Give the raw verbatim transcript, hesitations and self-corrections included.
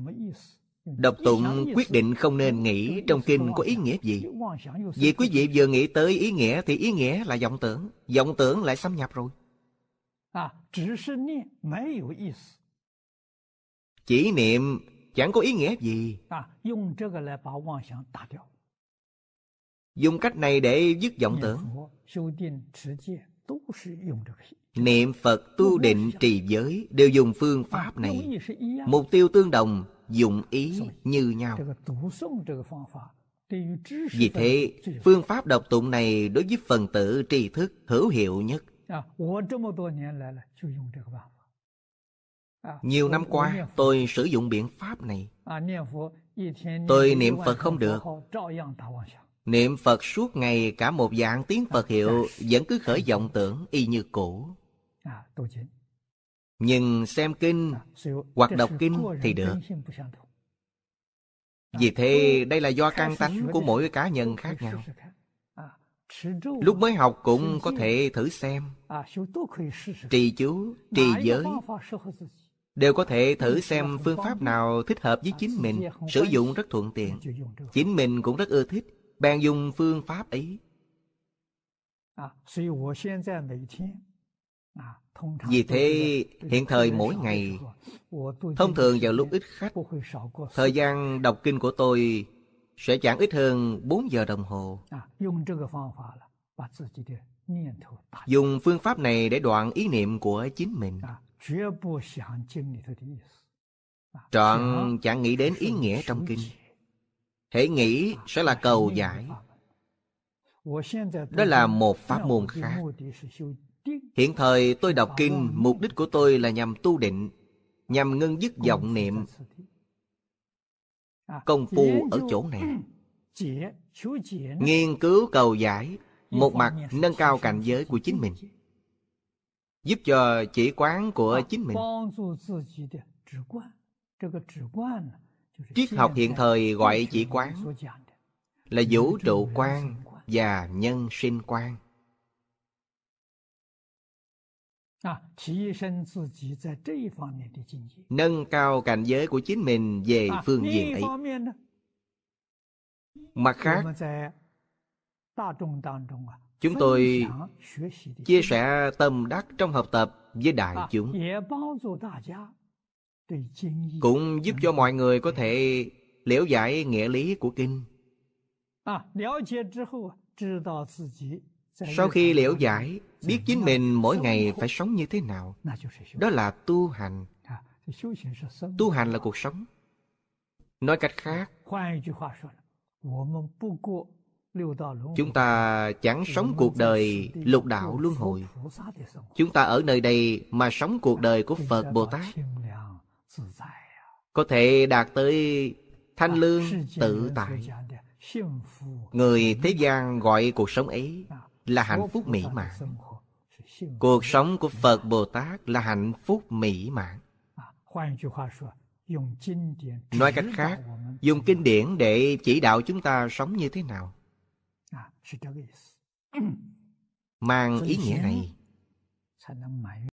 Đọc tụng quyết định không nên nghĩ trong kinh có ý nghĩa gì. Vì quý vị vừa nghĩ tới ý nghĩa thì ý nghĩa là vọng tưởng. Vọng tưởng lại xâm nhập rồi. Chỉ niệm chẳng có ý nghĩa gì. Dùng cách này để dứt vọng tưởng. Niệm Phật, tu định, trì giới đều dùng phương pháp này. Mục tiêu tương đồng, dụng ý như nhau. Vì thế, phương pháp đọc tụng này đối với phần tử tri thức hữu hiệu nhất. Nhiều năm qua, tôi sử dụng biện pháp này. Tôi niệm Phật không được. Niệm Phật suốt ngày cả một vạn tiếng Phật hiệu vẫn cứ khởi vọng tưởng y như cũ. Nhưng xem kinh hoặc đọc kinh thì được. Vì thế đây là do căn tánh của mỗi cá nhân khác nhau. Lúc mới học cũng có thể thử xem. Trì chú, trì giới đều có thể thử xem phương pháp nào thích hợp với chính mình, sử dụng rất thuận tiện. Chính mình cũng rất ưa thích, bèn dùng phương pháp ấy. Vì thế hiện thời mỗi ngày, thông thường vào lúc ít khách, thời gian đọc kinh của tôi sẽ chẳng ít hơn bốn giờ đồng hồ. Dùng phương pháp này để đoạn ý niệm của chính mình. Trọn chẳng nghĩ đến ý nghĩa trong kinh. Hễ nghĩ sẽ là cầu giải. Đó là một pháp môn khác. Hiện thời tôi đọc kinh, mục đích của tôi là nhằm tu định, nhằm ngưng dứt vọng niệm. Công phu ở chỗ này. Nghiên cứu cầu giải, một mặt nâng cao cảnh giới của chính mình, giúp cho chỉ quán của chính mình. Triết học hiện thời gọi chỉ quán là vũ trụ quan và nhân sinh quan. Nâng cao cảnh giới của chính mình về phương diện ấy. Mặt khác, chúng tôi chia sẻ tâm đắc trong học tập với đại chúng, cũng giúp cho mọi người có thể liễu giải nghĩa lý của kinh. Sau khi liễu giải, biết chính mình mỗi ngày phải sống như thế nào. Đó là tu hành. Tu hành là cuộc sống. Nói cách khác, chúng ta chẳng sống cuộc đời lục đạo luân hồi. Chúng ta ở nơi đây mà sống cuộc đời của Phật Bồ Tát, có thể đạt tới thanh lương tự tại. Người thế gian gọi cuộc sống ấy là hạnh phúc mỹ mãn. Cuộc sống của Phật Bồ Tát là hạnh phúc mỹ mãn. Nói cách khác, dùng kinh điển để chỉ đạo chúng ta sống như thế nào. Mang ý nghĩa này,